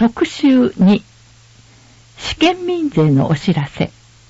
特集2、試験民税のお知らせ。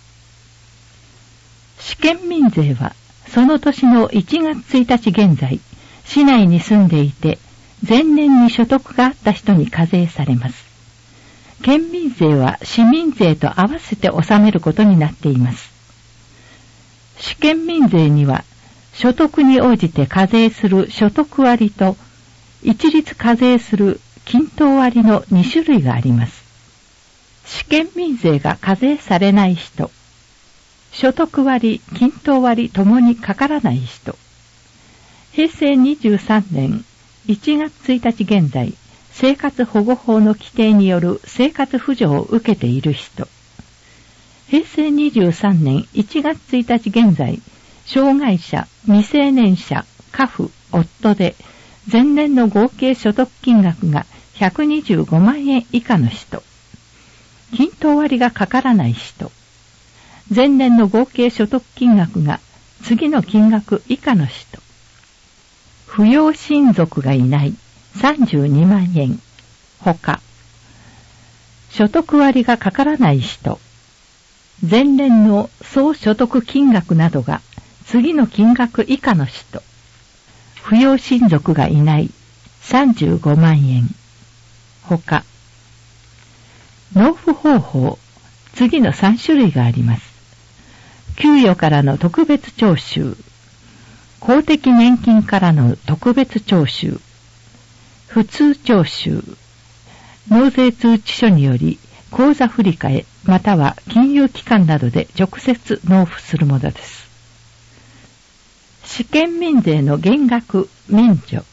試験民税は、その年の1月1日現在、市内に住んでいて、前年に所得があった人に課税されます。県民税は市民税と合わせて納めることになっています。試験民税には、所得に応じて課税する所得割と、一律課税する均等割の2種類があります。試験民税が課税されない人、所得割、均等割ともにかからない人、平成23年1月1日現在、生活保護法の規定による生活扶助を受けている人、平成23年1月1日現在、障害者、未成年者、家父、夫で、前年の合計所得金額が125万円以下の人、均等割がかからない人、前年の合計所得金額が次の金額以下の人、扶養親族がいない32万円、ほか、所得割がかからない人、前年の総所得金額などが次の金額以下の人、扶養親族がいない35万円、ほか、納付方法、次の3種類があります。給与からの特別徴収、公的年金からの特別徴収、普通徴収、納税通知書により口座振替または金融機関などで直接納付するものです。試験民税の減額免除。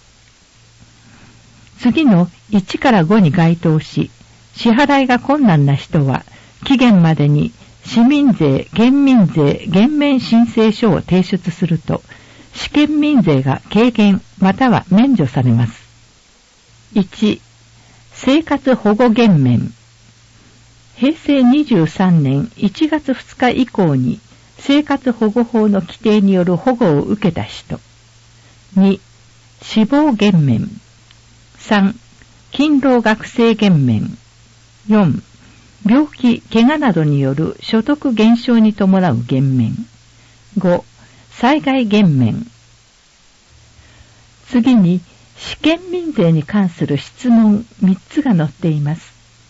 次の1から5に該当し、支払いが困難な人は期限までに市民税、県民税、減免申請書を提出すると、試験民税が軽減または免除されます。1、生活保護減免。平成23年1月2日以降に生活保護法の規定による保護を受けた人。2、死亡減免。3、勤労学生減免。4、病気、怪我などによる所得減少に伴う減免。5、災害減免。次に、試験民税に関する質問3つが載っています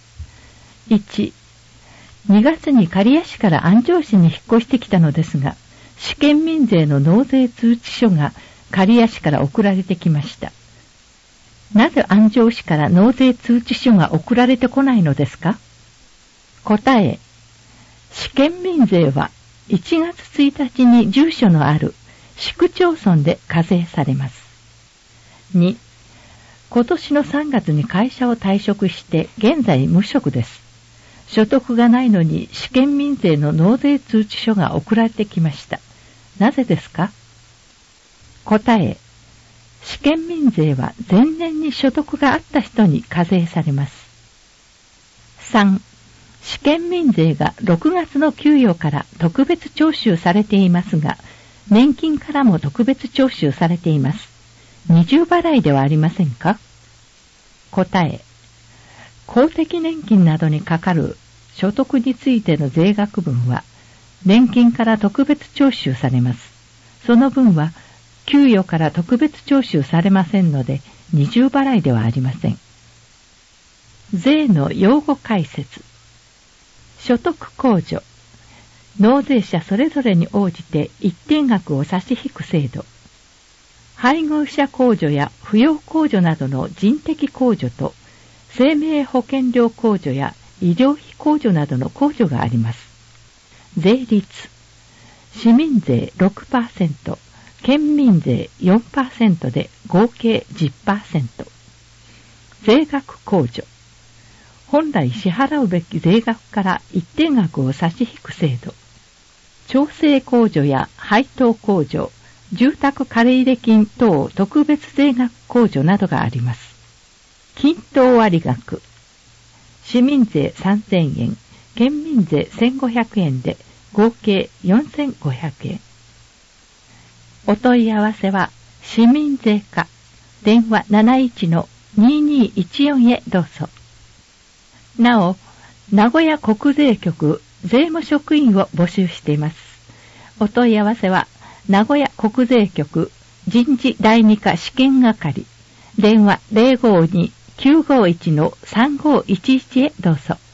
。1、2月に刈谷市から安城市に引っ越してきたのですが、試験民税の納税通知書が刈谷市から送られてきました。なぜ安城市から納税通知書が送られてこないのですか？答え、試験民税は1月1日に住所のある市区町村で課税されます。2、今年の3月に会社を退職して現在無職です。所得がないのに試験民税の納税通知書が送られてきました。なぜですか？答え、試験民税は前年に所得があった人に課税されます。3、試験民税が6月の給与から特別徴収されていますが、年金からも特別徴収されています。二重払いではありませんか？答え、公的年金などにかかる所得についての税額分は、年金から特別徴収されます。その分は、給与から特別徴収されませんので、二重払いではありません。税の用語解説。所得控除。納税者それぞれに応じて一定額を差し引く制度。配偶者控除や扶養控除などの人的控除と、生命保険料控除や医療費控除などの控除があります。税率。市民税 6%、県民税 4% で合計 10%。税額控除。本来支払うべき税額から一定額を差し引く制度。調整控除や配当控除、住宅借入金等特別税額控除などがあります。均等割額。市民税3000円、県民税1500円で合計4500円。お問い合わせは市民税課電話 71-2214 へどうぞ。 なお、名古屋国税局税務職員を募集しています。お問い合わせは、名古屋国税局人事第2課試験係、電話 052-951-3511 へどうぞ。